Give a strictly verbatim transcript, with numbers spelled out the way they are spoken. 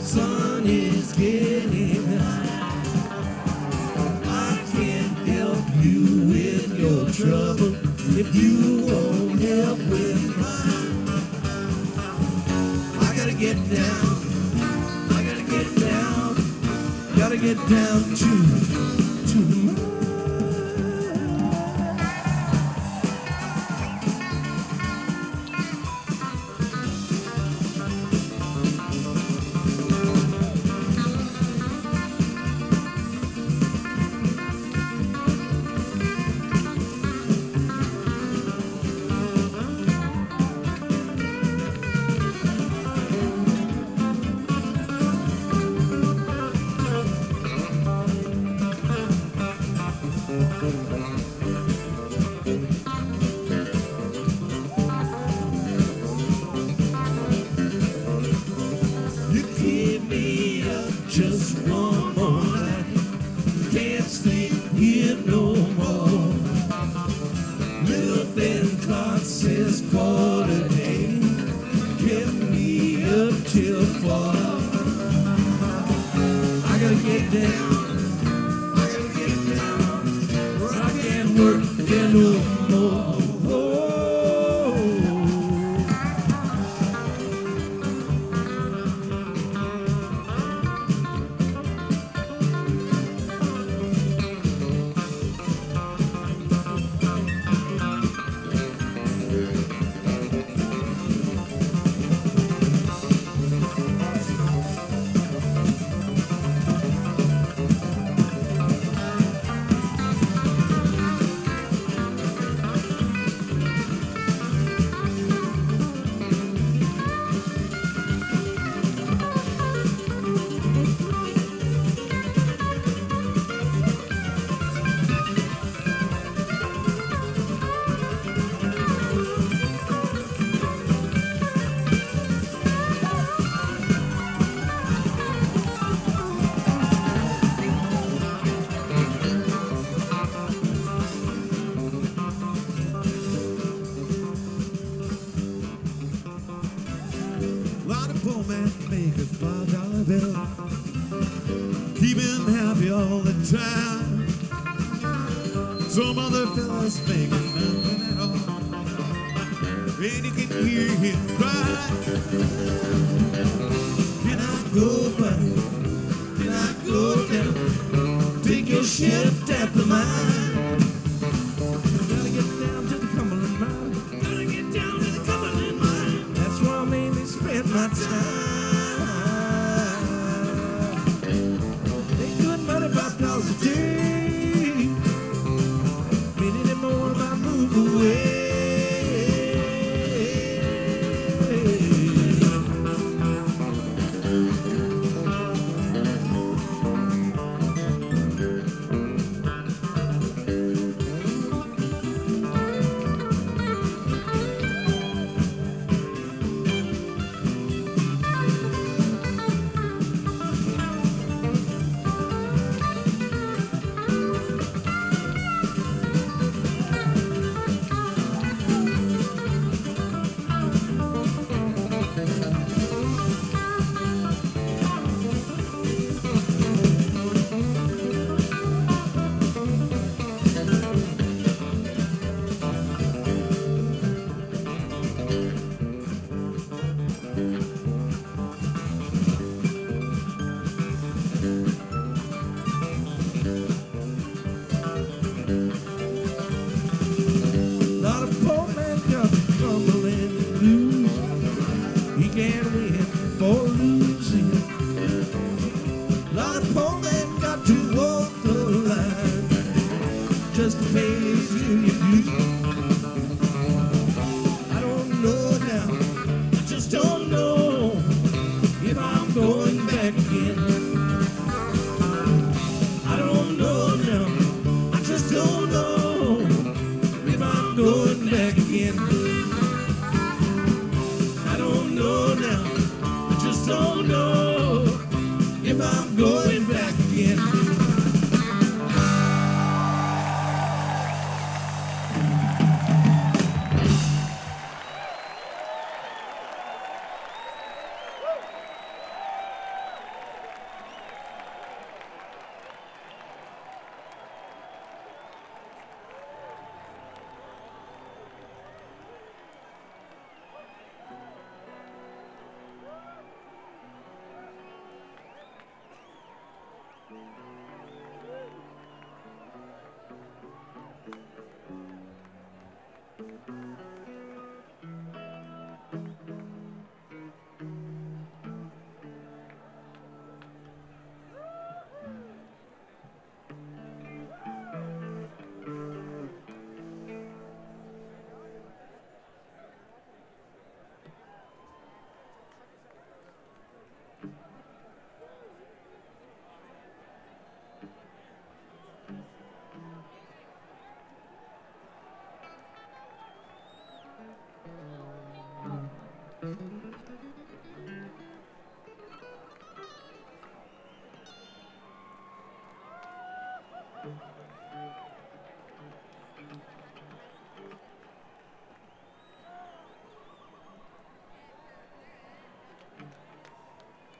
sun is getting high. I can't help you with your trouble if you won't help with mine. I gotta get down, I gotta get down, gotta get down to, to mine. Some other fellas making nothing at all, and you can hear him cry. Can I go, buddy? Can I go down? Take your shift after mine. Gotta get down to the Cumberland mine. Gotta get down to the Cumberland mine. That's where I mainly spend my time. Make good money, five dollars a day.